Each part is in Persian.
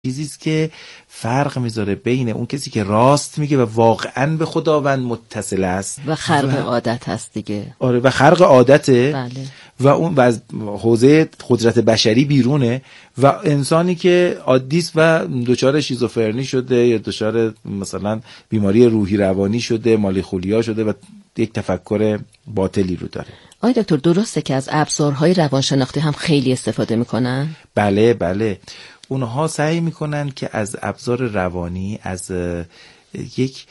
چیزیست که فرق میذاره بین اون کسی که راست میگه و واقعا به خداوند متصل است و خرق عادت هست دیگه. آره و خرق عادته. بله. و اون از حوزه قدرت بشری بیرونه و انسانی که عادیست و دچار شیزوفرنی شده یا دچار مثلا بیماری روحی روانی شده، مالیخولیا شده و یک تفکر باطلی رو داره. آقای دکتر درسته که از ابزارهای روانشناختی هم خیلی استفاده میکنن؟ بله اونها سعی میکنن که از ابزار روانی، از یک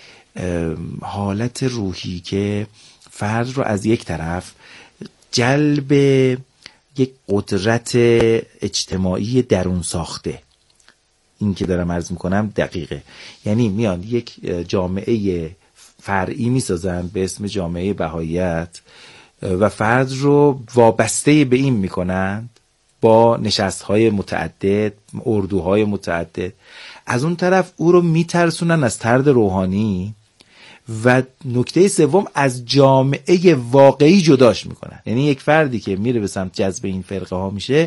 حالت روحی که فرد رو از یک طرف جلب یک قدرت اجتماعی درون ساخته، این که دارم عرض میکنم دقیقه، یعنی میان یک جامعه فرعی میسازن به اسم جامعه بهاییت و فرد رو وابسته به این میکنن با نشست‌های متعدد، اردوهای متعدد. از اون طرف او رو میترسونن از طرد روحانی و نکته سوم از جامعه واقعی جداش میکنن. یعنی یک فردی که میره به سمت جذب این فرقه ها میشه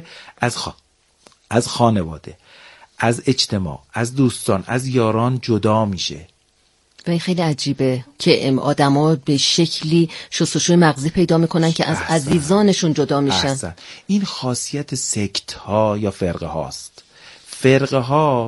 از خانواده، از اجتماع، از دوستان، از یاران جدا میشه. و این خیلی عجیبه که آدما به شکلی شستشوی مغزی پیدا میکنن که از عزیزانشون جدا میشن. این خاصیت سکت ها یا فرقه هاست. فرقه ها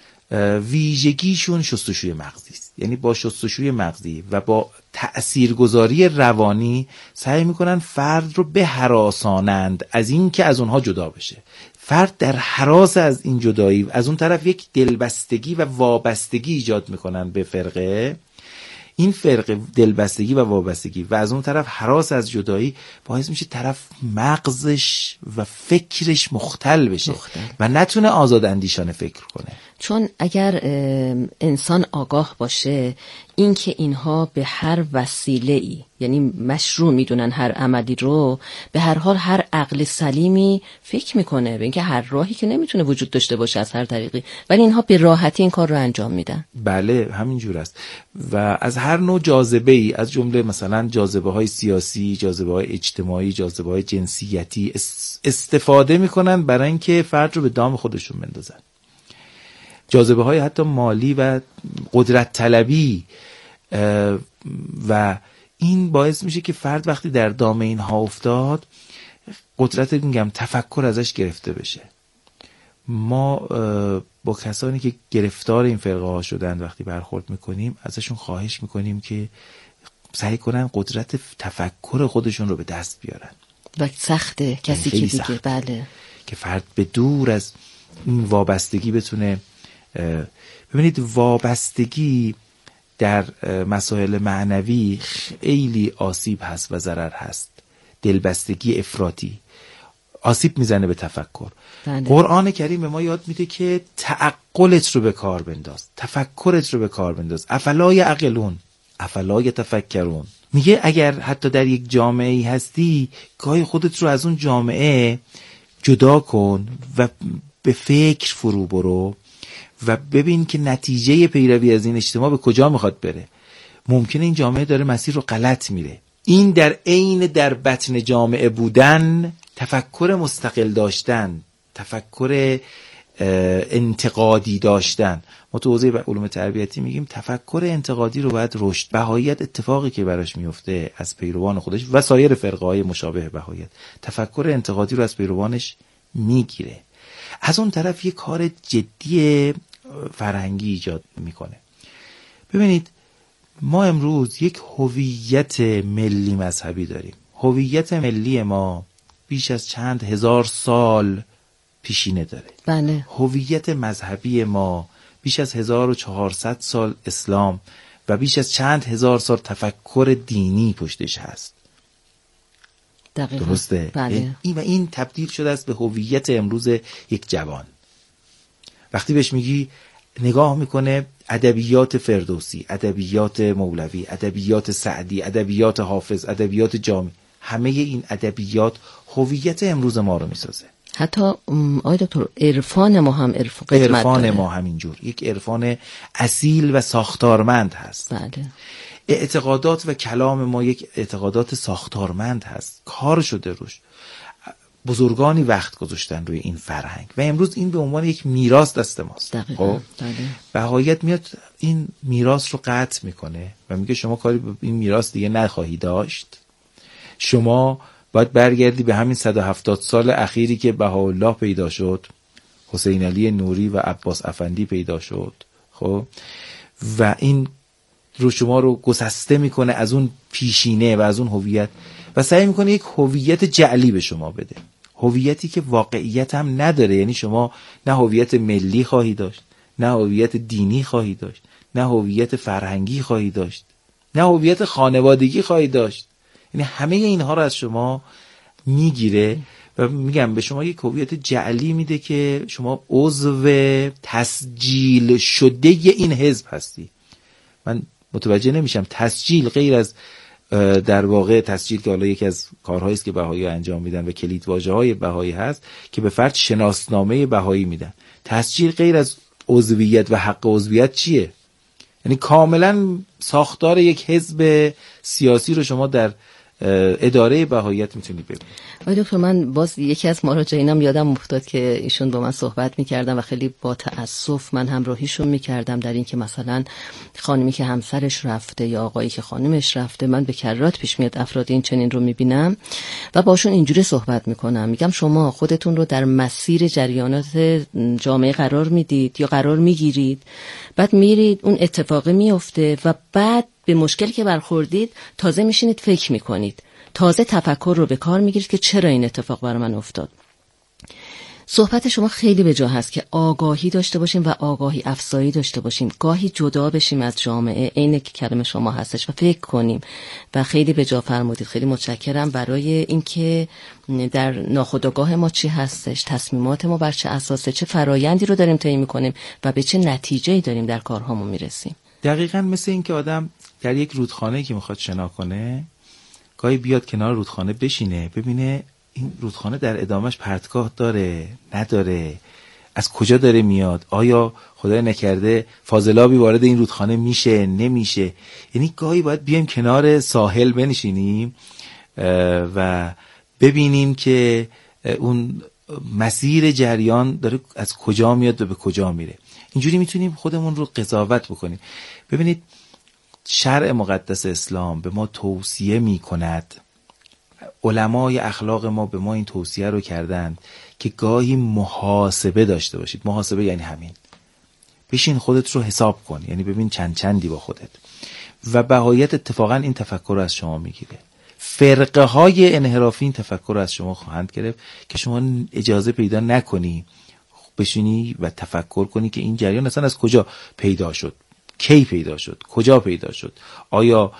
ویژگیشون شستشوی مغزی است. یعنی با شستشوی مغزی و با تأثیرگذاری روانی سعی میکنن فرد رو بهراسانند از این که از اونها جدا بشه. فرد در هراس از این جدایی از اون طرف یک دلبستگی و وابستگی ایجاد میکنن به فرقه. این فرقه دلبستگی و وابستگی و از اون طرف هراس از جدایی باعث میشه طرف مغزش و فکرش مختل بشه و نتونه آزاد اندیشانه فکر کنه. چون اگر انسان آگاه باشه این که اینها به هر وسیله‌ای، یعنی مشروع میدونن هر عملی رو، به هر حال هر عقل سلیمی فکر میکنه به اینکه هر راهی که نمیتونه وجود داشته باشه از هر طریقی، ولی اینها به راحتی این کار رو انجام میدن. بله همین جور است. و از هر نوع جاذبه‌ای، از جمله مثلا جاذبه‌های سیاسی، جاذبه‌های اجتماعی، جاذبه‌های جنسیتی استفاده میکنن برای اینکه فرد رو به دام خودشون بندازن. جاذبه‌های حتی مالی و قدرت طلبی و این باعث میشه که فرد وقتی در دام اینها افتاد قدرت تفکر ازش گرفته بشه. ما با کسانی که گرفتار این فرقه ها شدن وقتی برخورد میکنیم ازشون خواهش میکنیم که سعی کنن قدرت تفکر خودشون رو به دست بیارن. و سخته کسی که دیگه بله که فرد به دور از این وابستگی بتونه. ببینید وابستگی در مسائل معنوی خیلی آسیب هست و ضرر هست. دلبستگی افراطی آسیب میزنه به تفکر. قرآن کریم به ما یاد میده که تعقلت رو به کار بنداز، تفکرت رو به کار بنداز. افلا یعقلون افلا یتفکرون. میگه اگر حتی در یک جامعه‌ای هستی گاهی خودت رو از اون جامعه جدا کن و به فکر فرو برو و ببین که نتیجه پیروی از این اجتماع به کجا میخواد بره. ممکنه این جامعه داره مسیر رو غلط میره. این در عین در بطن جامعه بودن، تفکر مستقل داشتن، تفکر انتقادی داشتن. ما تو حوزه علوم تربیتی میگیم تفکر انتقادی رو باید رشد. بهاییت اتفاقی که براش میفته از پیروان خودش و سایر فرقه های مشابه بهاییت تفکر انتقادی رو از پیروانش میگیره. از اون طرف یه کار جدی فرهنگی ایجاد میکنه. ببینید ما امروز یک هویت ملی مذهبی داریم. هویت ملی ما بیش از چند هزار سال پیشینه داره. بله. هویت مذهبی ما بیش از 1400 سال اسلام و بیش از چند هزار سال تفکر دینی پشتش هست. دقیقا. درسته؟ بله. این تبدیل شده است به هویت امروز یک جوان. وقتی بهش میگی نگاه میکنه ادبیات فردوسی، ادبیات مولوی، ادبیات سعدی، ادبیات حافظ، ادبیات جامی، همه این ادبیات هویت امروز ما رو میسازه. حتی آقای دکتر عرفان ما هم عرفان ما همینجور یک عرفان اصیل و ساختارمند هست. بله. اعتقادات و کلام ما یک اعتقادات ساختارمند هست، کار شده روش. بزرگانی وقت گذاشتن روی این فرهنگ و امروز این به عنوان یک میراث دست ماست. خب بهاییت میاد این میراث رو قطع میکنه و میگه شما کاری به این میراث دیگه نخواهی داشت، شما باید برگردی به همین 170 سال اخیری که بهاءالله پیدا شد، حسین علی نوری و عباس افندی پیدا شد. خب و این رو شما رو گسسته میکنه از اون پیشینه و از اون هویت و سعی میکنه یک هویت جعلی به شما بده، هویتی که واقعیت هم نداره. یعنی شما نه هویت ملی خواهی داشت، نه هویت دینی خواهی داشت، نه هویت فرهنگی خواهی داشت، نه هویت خانوادگی خواهی داشت. یعنی همه اینها رو از شما میگیره و میگم به شما یک هویت جعلی میده که شما عضو تسجیل شده این حزب هستی. من متوجه نمیشم تسجیل غیر از در واقع تسجیل که حالا یکی از کارهایی است که بهایی انجام میدن و کلیدواژه‌های بهایی هست که به فرد شناسنامه بهایی میدن، تسجیل غیر از عضویت و حق عضویت چیه؟ یعنی کاملا ساختار یک حزب سیاسی رو شما در اداره بهاییت میتونید ببینید. آقای دکتر، من باز یکی از مراجعینم یادم افتاد که ایشون با من صحبت میکردن و خیلی با تأسف من همراهیشون میکردم در این که مثلا خانمی که همسرش رفته یا آقایی که خانمش رفته، من به کرات پیش میاد افراد این چنین رو میبینم و باشون اینجوری صحبت میکنم، میگم شما خودتون رو در مسیر جریانات جامعه قرار میدید یا قرار میگیرید، بعد میرید اون اتفاقی میفته و بعد به مشکلی که برخوردید تازه میشینید فکر میکنید، تازه تفکر رو به کار میگیرید که چرا این اتفاق برای من افتاد. صحبت شما خیلی به جا هست که آگاهی داشته باشیم و آگاهی افزایی داشته باشیم، گاهی جدا بشیم از جامعه، اینه که کلمه شما هستش، و فکر کنیم و خیلی به جا فرمودید. خیلی متشکرم برای اینکه در ناخودآگاه ما چی هستش، تصمیمات ما بر چه اساسه، چه فرایندی رو داریم طی می‌کنیم و به چه نتیجه‌ای داریم در کارهامون میرسیم. دقیقاً مثل این که آدم در یک رودخانه‌ای که میخواد شنا کنه، گاهی بیاد کنار رودخانه بشینه ببینه این رودخانه در ادامش پرتگاه داره نداره، از کجا داره میاد، آیا خدای نکرده فاضلابی وارد این رودخانه میشه نمیشه. یعنی گاهی باید بیایم کنار ساحل بنشینیم و ببینیم که اون مسیر جریان داره از کجا میاد و به کجا میره. اینجوری میتونیم خودمون رو قضاوت بکنیم. ببینید شرع مقدس اسلام به ما توصیه میکند، علمای اخلاق ما به ما این توصیه رو کردند که گاهی محاسبه داشته باشید. محاسبه یعنی همین، بشین خودت رو حساب کن، یعنی ببین چندی با خودت. و بهاییت اتفاقا این تفکر رو از شما میگیره. فرقه های انحرافی این تفکر رو از شما خواهند گرفت که شما اجازه پیدا نکنی بشینی و تفکر کنی که این جریان اصلا از کجا پیدا شد، کی پیدا شد، کجا پیدا شد، آیا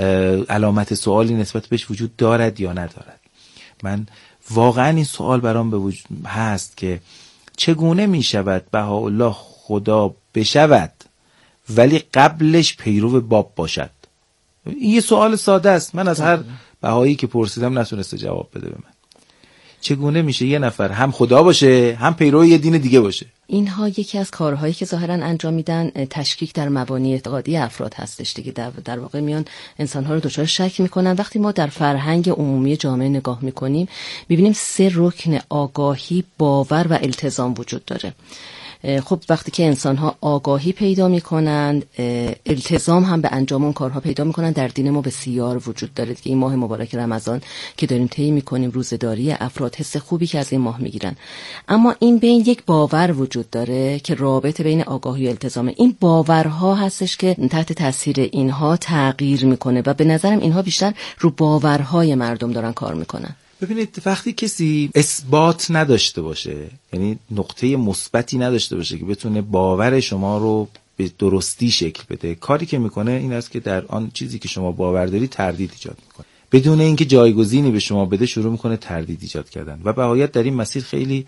علامت سوالی نسبت بهش وجود دارد یا ندارد. من واقعا این سوال برام به وجود هست که چگونه می شود بهاءالله خدا بشود ولی قبلش پیرو باب باشد؟ این یه سوال ساده است، من از هر بهایی که پرسیدم نتونسته جواب بده به من. چگونه میشه یه نفر هم خدا باشه هم پیرو یه دین دیگه باشه؟ اینها یکی از کارهایی که ظاهرا انجام میدن تشکیک در مبانی اعتقادی افراد هستش دیگه. در واقع میان انسانها رو دچار شک میکنن. وقتی ما در فرهنگ عمومی جامعه نگاه میکنیم میبینیم 3 رکن آگاهی، باور و التزام وجود داره. خب وقتی که انسان‌ها آگاهی پیدا می‌کنند، التزام هم به انجام اون کارها پیدا می‌کنند. در دین ما بسیار وجود داره که این ماه مبارک رمضان که داریم طی می‌کنیم، روزه‌داری، افراد حس خوبی که از این ماه می‌گیرن. اما این بین یک باور وجود داره که رابطه بین آگاهی و التزامه. این باورها هستش که تحت تاثیر اینها تغییر می‌کنه و به نظرم اینها بیشتر رو باورهای مردم دارن کار می‌کنن. ببینید وقتی کسی اثبات نداشته باشه، یعنی نقطه مثبتی نداشته باشه که بتونه باور شما رو به درستی شکل بده، کاری که میکنه این است که در آن چیزی که شما باور داری تردید ایجاد میکنه. بدون اینکه جایگزینی به شما بده شروع میکنه تردید ایجاد کردن و بهاییت در این مسیر خیلی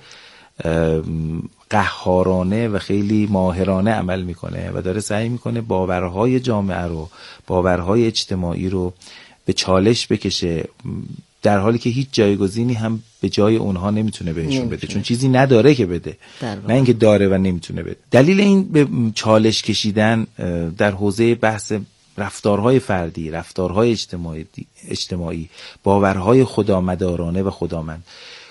قهارانه و خیلی ماهرانه عمل میکنه و داره سعی میکنه باورهای جامعه رو، باورهای اجتماعی رو به چالش بکشه، در حالی که هیچ جایگزینی هم به جای اونها نمیتونه بهشون بده، چون چیزی نداره که بده، نه اینکه داره و نمیتونه بده. دلیل این به چالش کشیدن در حوزه بحث رفتارهای فردی، رفتارهای اجتماعی، باورهای خدامدارانه و خدامند،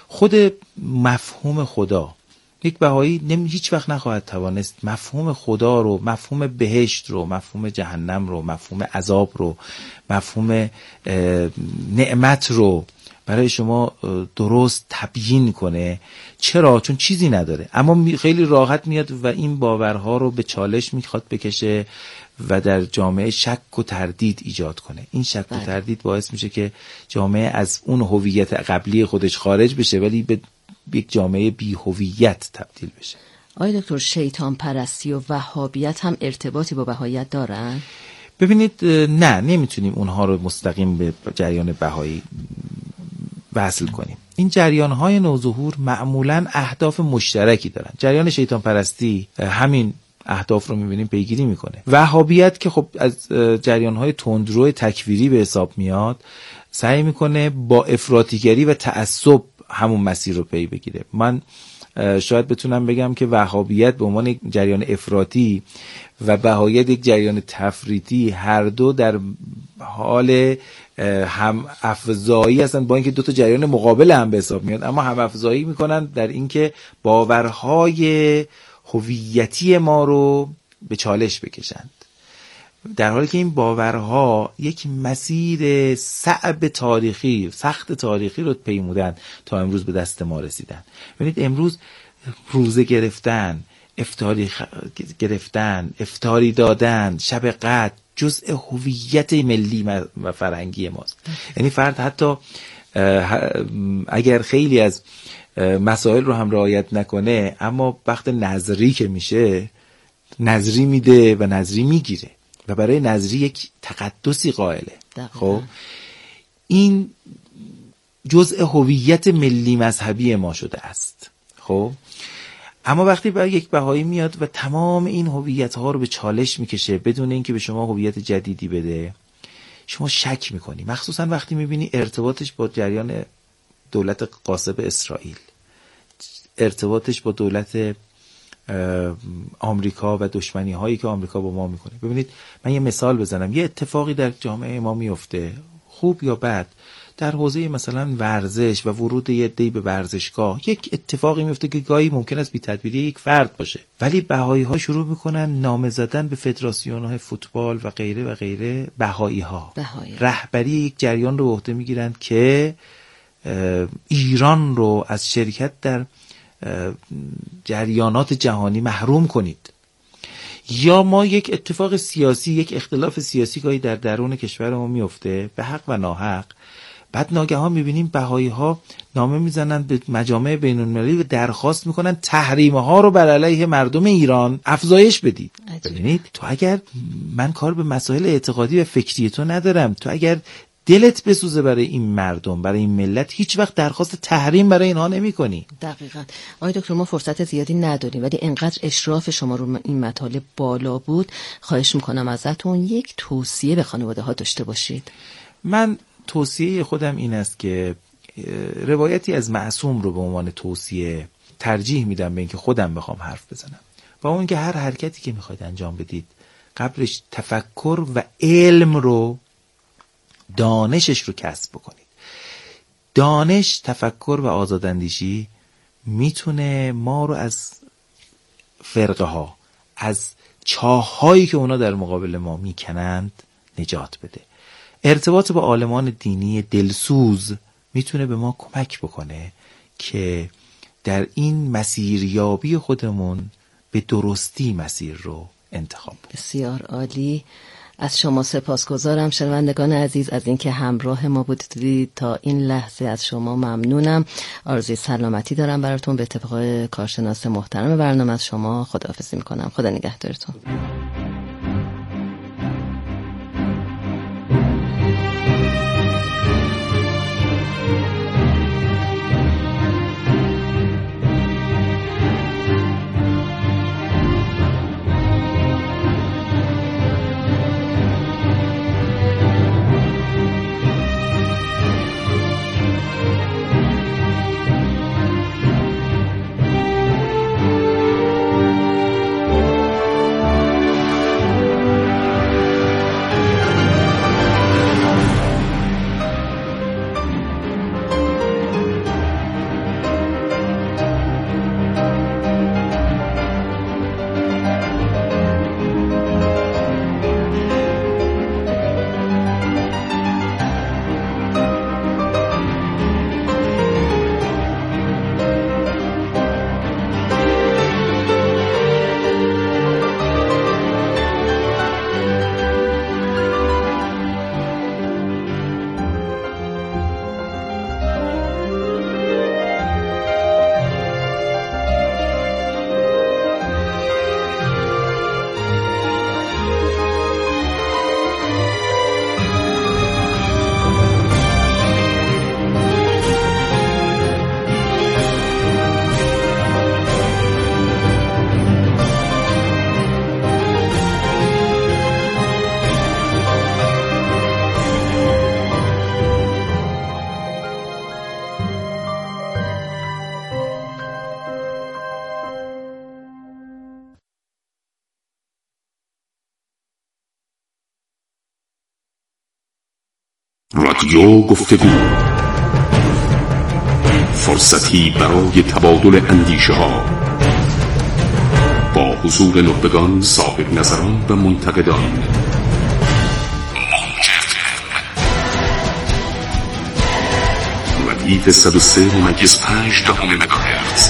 خود مفهوم خدا، یک بهایی هیچ وقت نخواهد توانست مفهوم خدا رو، مفهوم بهشت رو، مفهوم جهنم رو، مفهوم عذاب رو، مفهوم نعمت رو برای شما درست تبیین کنه. چرا؟ چون چیزی نداره، اما خیلی راحت میاد و این باورها رو به چالش میخواد بکشه و در جامعه شک و تردید ایجاد کنه. این شک و تردید باعث میشه که جامعه از اون هویت قبلی خودش خارج بشه ولی به یک جامعه بی هویت تبدیل بشه. آقای دکتر، شیطان پرستی و وهابیت هم ارتباطی با بهاییت دارن؟ ببینید، نه، نمیتونیم اونها رو مستقیم به جریان بهایی وصل کنیم. این جریان‌های نوظهور معمولاً اهداف مشترکی دارن. جریان شیطان پرستی همین اهداف رو می‌بینیم پیگیری میکنه. وهابیت که خب از جریان‌های تندرو تکفیری به حساب میاد، سعی میکنه با افراطیگری و تعصب همون مسیر رو پی بگیره. من شاید بتونم بگم که وهابیت به عنوان یک جریان افراطی و بهاییت یک جریان تفریطی، هر دو در حال هم افزایی هستند، با اینکه دو تا جریان مقابل هم به حساب میاد، اما هم افزایی میکنن در اینکه باورهای هویتی ما رو به چالش بکشند، در حالی که این باورها یک مسیر صعب تاریخی، سخت تاریخی رو پیمودن تا امروز به دست ما رسیدن. ببینید امروز روزه گرفتن، افطاری دادن، شب قدر جزء هویت ملی و فرهنگی ماست. یعنی فرد حتی اگر خیلی از مسائل رو هم رعایت نکنه، اما وقت نذری که میشه نذری میده و نذری میگیره و برای نذری یک تقدسی قائله. خب این جزء هویت ملی مذهبی ما شده است. خب اما وقتی برای یک بهایی میاد و تمام این هویت ها رو به چالش میکشه بدون اینکه به شما هویت جدیدی بده، شما شک میکنی، مخصوصا وقتی میبینی ارتباطش با جریان دولت غاصب اسرائیل، ارتباطش با دولت آمریکا و دشمنی هایی که آمریکا با ما میکنه. ببینید من یه مثال بزنم، یه اتفاقی در جامعه ما میفته، خوب یا بد، در حوزه مثلا ورزش و ورود یه عده‌ای به ورزشگاه، یک اتفاقی میفته که گاهی ممکن است بی تدبیری یک فرد باشه، ولی بهایی ها شروع میکنن نامه زدن به فدراسیون های فوتبال و غیره و غیره. بهایی ها رهبری یک جریان رو به عهده میگیرن که ایران رو از شرکت در جریانات جهانی محروم کنید. یا ما یک اتفاق سیاسی، یک اختلاف سیاسی گاهی در درون کشور ما میفته به حق و ناحق، بعد ناگهان میبینیم بهایی ها نامه میزنن به مجامع بین المللی و درخواست میکنن تحریم ها رو بر علیه مردم ایران افزایش بدید. ببینید تو اگر، من کار به مسائل اعتقادی و فکری تو ندارم، تو اگر دلت بسوزه برای این مردم، برای این ملت، هیچ وقت درخواست تحریم برای اینها نمی کنی. دقیقاً. آقای دکتر ما فرصت زیادی نداریم، ولی اینقدر اشراف شما رو این مطالب بالا بود، خواهش میکنم ازتون یک توصیه به خانواده ها داشته باشید. من توصیه خودم این است که روایتی از معصوم رو به عنوان توصیه ترجیح میدم به اینکه خودم بخوام حرف بزنم، با اون که هر حرکتی که میخواید انجام بدید قبلش تفکر و علم رو، دانشش رو کسب بکنید. دانش، تفکر و آزاداندیشی میتونه ما رو از فرقه ها، از چاه هایی که اونا در مقابل ما میکنند نجات بده. ارتباط با عالمان دینی دلسوز میتونه به ما کمک بکنه که در این مسیریابی خودمون به درستی مسیر رو انتخاب بکنیم. بسیار عالی. از شما سپاسگزارم شنوندگان عزیز از اینکه همراه ما بودید تا این لحظه. از شما ممنونم. آرزوی سلامتی دارم براتون. به اتفاق کارشناس محترم برنامه از شما خداحافظی میکنم. خدا نگهدارتون. رادیو گفتگو، فرصتی برای تبادل اندیشه ها با حضور نخبگان، صاحب نظران و منتقدان. ردیف 103.5 مگاهرتز.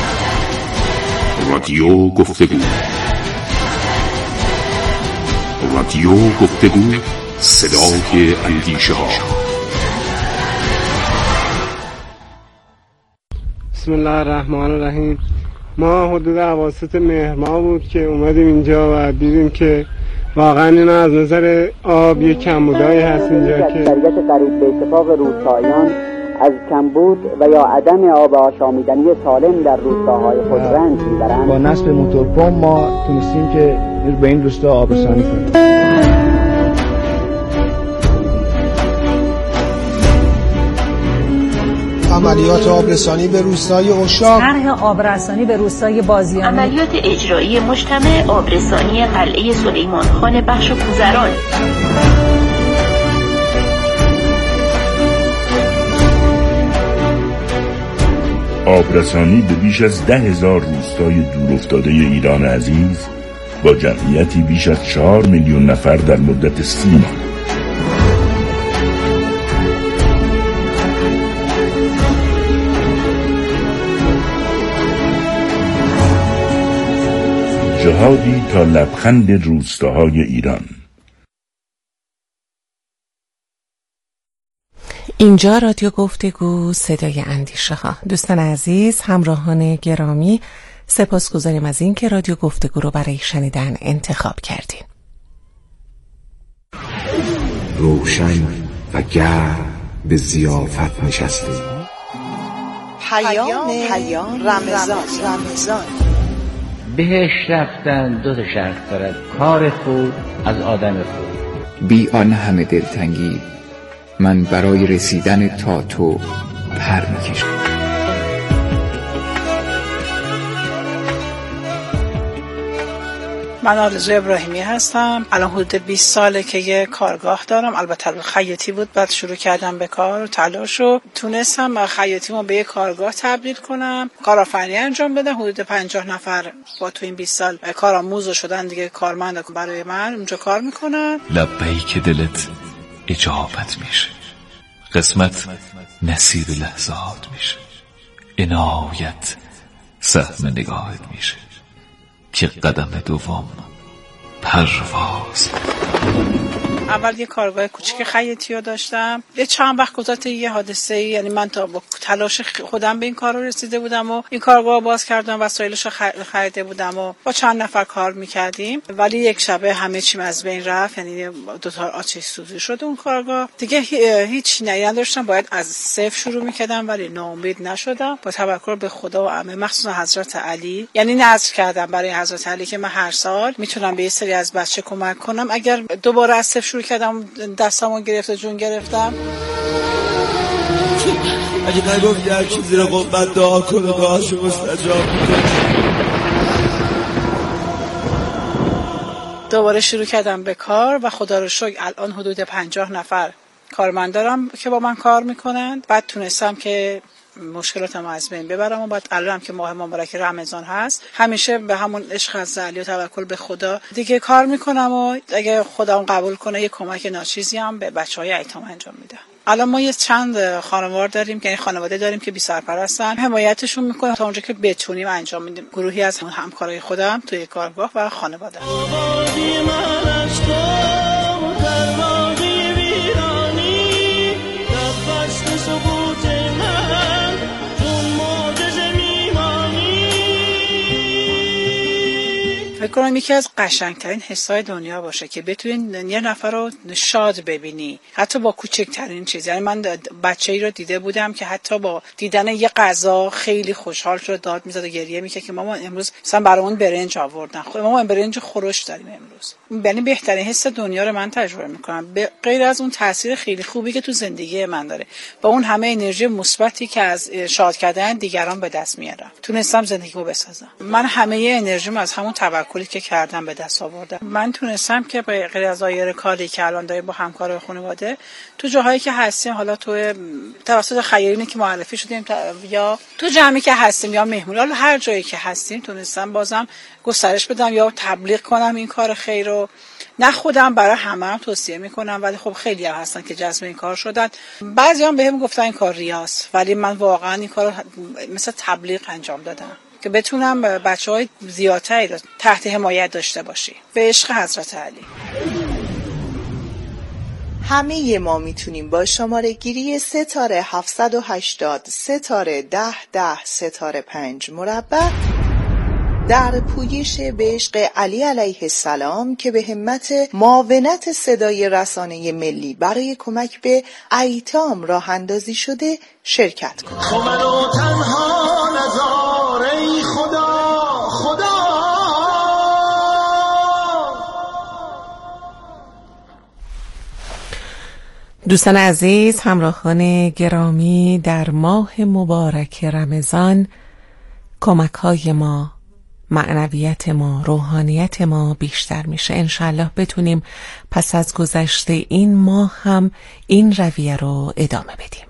رادیو گفتگو. رادیو گفتگو، صدای اندیشه ها. بسم الله الرحمن الرحیم. ما حدود اواسط مهر ماه بود که اومدیم اینجا و دیدیم که واقعا این از نظر آب یک کمبودایی هست اینجا که اکثریت قریب به اتفاق روستاییان از کمبود و یا عدم آب آشامیدنی سالم در روستاهای خود رنج میبرند. با نصب موتورپمپ ما تونستیم که به این روستا آبرسانی کنیم. عملیات آبرسانی به روستای اشاق، طرح آبرسانی به روستای بازیانی، عملیات اجرایی مجتمع آبرسانی قلعه سلیمان خان بخش کوزران. آبرسانی به بیش از 10,000 روستای دورافتاده ایران عزیز با جمعیتی بیش از 4 میلیون نفر در مدت 30 ماه. جهادی تا لبخند روستاهای ایران. اینجا رادیو گفتگو، صدای اندیشه ها. دوستان عزیز، همراهان گرامی، سپاسگزاریم از این که رادیو گفتگو رو برای شنیدن انتخاب کردین. روشن و گرم به ضیافت نشستیم. پیام رمضان. بهش رفتن دو تا شرط دارد: کار خوب از آدم خوب. بی آن همه دلتنگی من برای رسیدن تا تو پر میکشم. من آرزو ابراهیمی هستم. الان حدود 20 ساله که یه کارگاه دارم. البته خیاطی بود، بعد شروع کردم به کار و تلاشو تونستم خیاطیمو به یه کارگاه تبدیل کنم، کارآفرینی انجام بدم. حدود 50 نفر با تو این 20 سال کارآموز شدن دیگه، کارمند برای من اونجا کار میکنن. لبیک دلت اجابت میشه، قسمت نصیب لحظات میشه، عنایت سهم نگاهت میشه که قدم دوم پرواز. اول یه کارگاه کوچیک خیاطی داشتم. یه چند وقت گذشت یه حادثه‌ای، یعنی من تا با تلاش خودم به این کار رسیده بودم و این کارگاه باز کردم، وسایلش خریده بودم و با چند نفر کار میکردیم، ولی یک شبه همه چیم از بین رفت. یعنی دو تا آتش سوزی شد اون کارگاه دیگه. هیچ نداشتم، باید از صفر شروع میکردم، ولی ناامید نشدم. با توکل به خدا و عمه، مخصوصا حضرت علی، یعنی نذر کردم برای حضرت علی که من هر سال میتونم به یه سری از بچه کمک کنم. اگر دوباره از صفر شروع کردم، دستامو گرفت و جون گرفتم. اگه نگفتی هر کی زیر قبت دعا کنه دعاشو مستجاب میکنه. دوباره شروع کردم به کار و خدا رو شکر الان حدود 50 نفر کارمند دارم که با من کار میکنن. بعد تونستم که مشکلاتم از بین ببرم و بعد الانم که ماه مبارک رمضان هست، همیشه به همون عشق از علی و توکل به خدا دیگه کار میکنم و اگه خدا اون قبول کنه یه کمک ناچیزی هم به بچهای ایتام انجام میدم. الان ما یه چند خانوار داریم که خانواده داریم که بی سرپرستن، حمایتشون میکنم تا اونجا که بتونیم انجام میدیم. گروهی از همکارای خودم توی کارگاه و خانواده. فکر کنم یکی از قشنگترین حسای دنیا باشه که بتونین یه نفر رو شاد ببینی، حتی با کوچکترین چیز. یعنی من بچه‌ای رو دیده بودم که حتی با دیدن یه غذا خیلی خوشحال شد، داد میزد و گریه میکرد که مامان امروز مثلا برامون برنج آوردن، مامان برنج خورش داریم امروز. یعنی بهترین حس دنیا رو من تجربه میکنم، به غیر از اون تاثیر خیلی خوبی که تو زندگی من داره، با اون همه انرژی مثبتی که از شاد کردن دیگران به دست میارم، تونستم زندگیمو بسازم. من همه انرژیمو از همون توکل کاری که کردم به دست آوردم. من تونستم که غیر از دایره کاری که الان داریم با همکارای خانواده تو جاهایی که هستیم، حالا تو توسط خیرینی که معرفی شدیم یا تو جمعی که هستیم یا مهمونی، حالا هر جایی که هستیم تونستم بازم گسترش بدم یا تبلیغ کنم این کار خیر رو. نه خودم برای همه هم توصیه میکنم، ولی خب خیلی ها هستن که جذب این کار شدن. بعضی هم بهم گفتن این کار ریاست، ولی من واقعا این کار رو مثل تبلیغ انجام دادم که بتونم بچه‌های زیادتری رو تحت حمایت داشته باشی به عشق حضرت علی. همه ما میتونیم با شماره گیری ستاره 780 ستاره 1010 5 مربع در پویش به عشق علی علیه السلام که به همت معاونت صدای رسانه ملی برای کمک به ایتام راه اندازی شده شرکت کنید. تو منو تنها نذار ای خدا خدا. دوستان عزیز، همراهان گرامی، در ماه مبارک رمضان کمک‌های ما، معنویت ما، روحانیت ما بیشتر میشه. انشالله بتونیم پس از گذشته این ماه هم این رویه رو ادامه بدیم.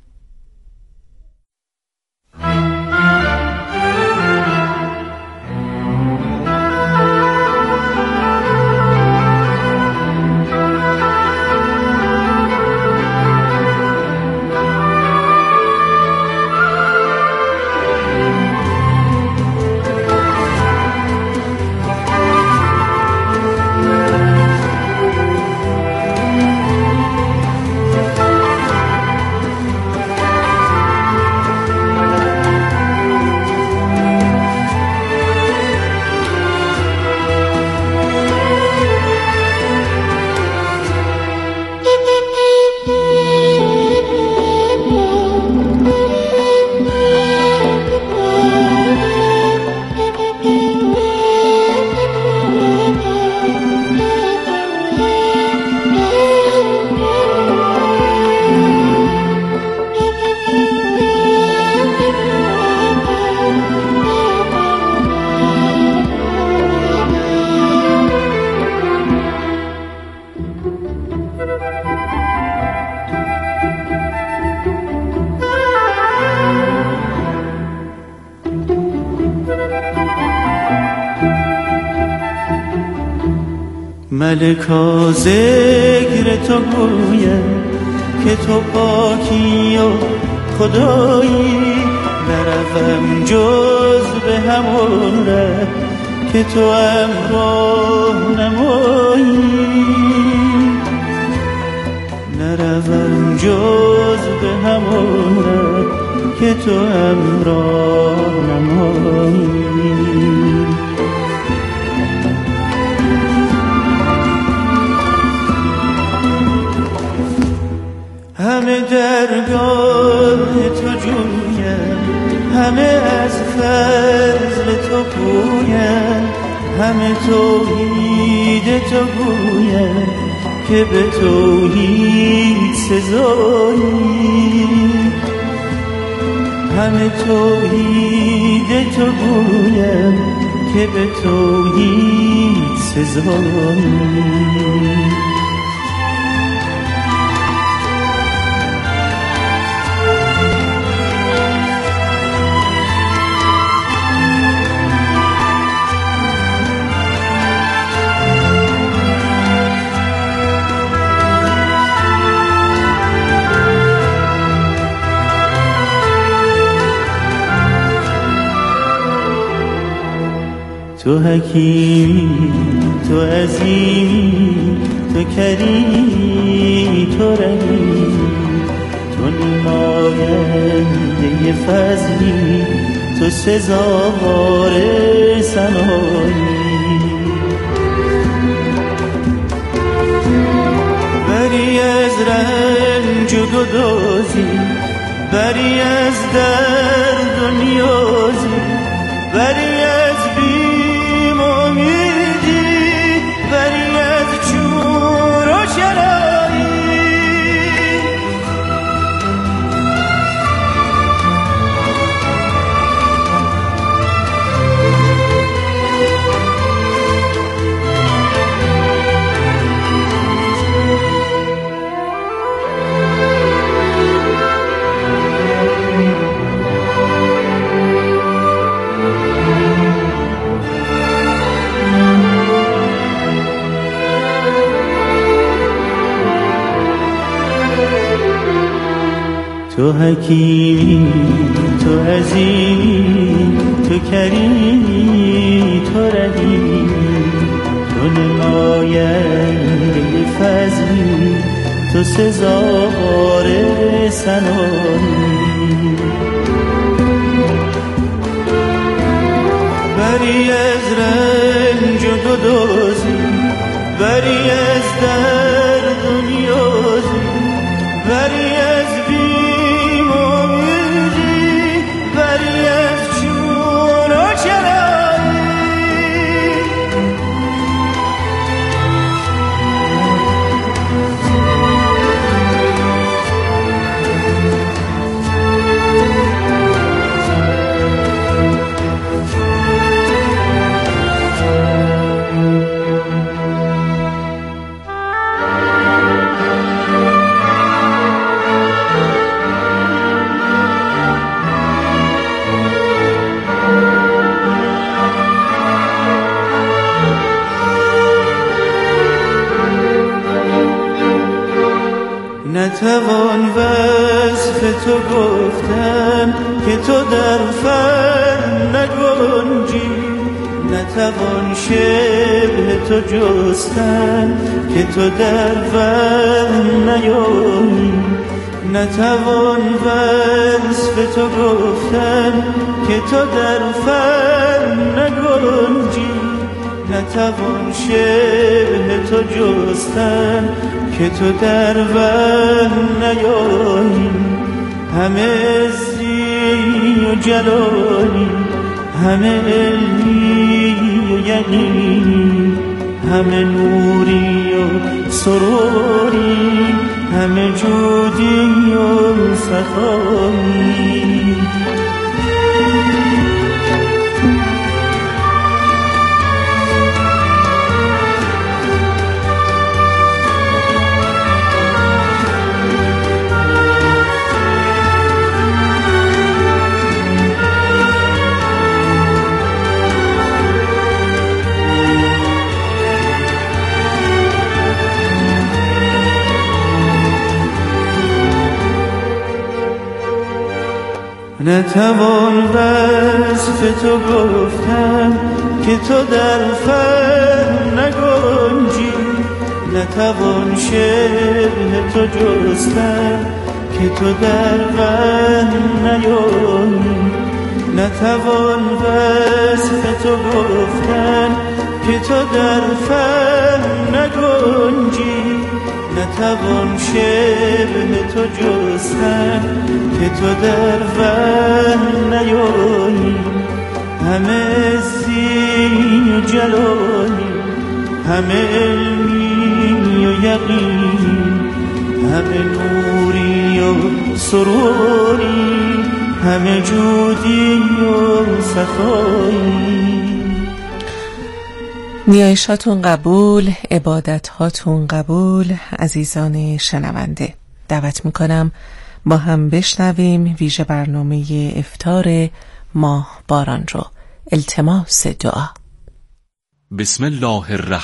ملکا ذکر تو گویم که تو پاکی و خدایی، نروم جز به همون ره که تو امراه نمایی، نروم جز به همون ره که تو امراه نمایی. همه درگاه تو جویم، همه از فضل تو پویم، همه توحید تو گویم که به توحید سزایی، همه توحید تو گویم که به توحید سزایی. تو حکیمی، تو عظیمی، تو کریمی، تو رحیمی، تو نماینده فضلی، تو سزاوار ثنایی. بری از رنج و گدازی، بری از درد و نیازی، بری از بیم امیدی، بری از چور و چرایی. تو حکیمی، تو عظیمی، تو کریمی، تو رحیمی، تو نماینده فضلی، تو سزاوار ثنایی. بری از رنج و دودوزی، بری از درد و نیازی، بری از بیم و امیدی، بری از چون و چرایی. نتوان وصف تو گفتن که تو در فن نگنجی، نتوان شبه تو جستن که تو در فن نیایی، نتوان وصف تو گفتن که تو در فن نگنجی، نتوان شبه تو جستن که تو در وهم نیایی. همه عزی و جلالی، همه علمی و یقینی، همه نوری و سروری، همه جودی و سخایی. نتوان وصف تو گفتن که تو در فهم نگنجی، نتوان شبه تو جستن که تو در وهم نیایی، نتوان وصف تو گفتن که تو در فهم نگنجی، نتوان شبه تو جستن که تو در وهم نیایی. همه عزی و جلالی، همه علمی و یقینی، همه نوری و سروری، همه جودی و سخایی. نیایشاتون قبول، عبادتهاتون قبول. عزیزان شنونده، دعوت میکنم با هم بشنویم ویژه برنامه افطار ماه باران رو. التماس دعا. بسم الله الرحمن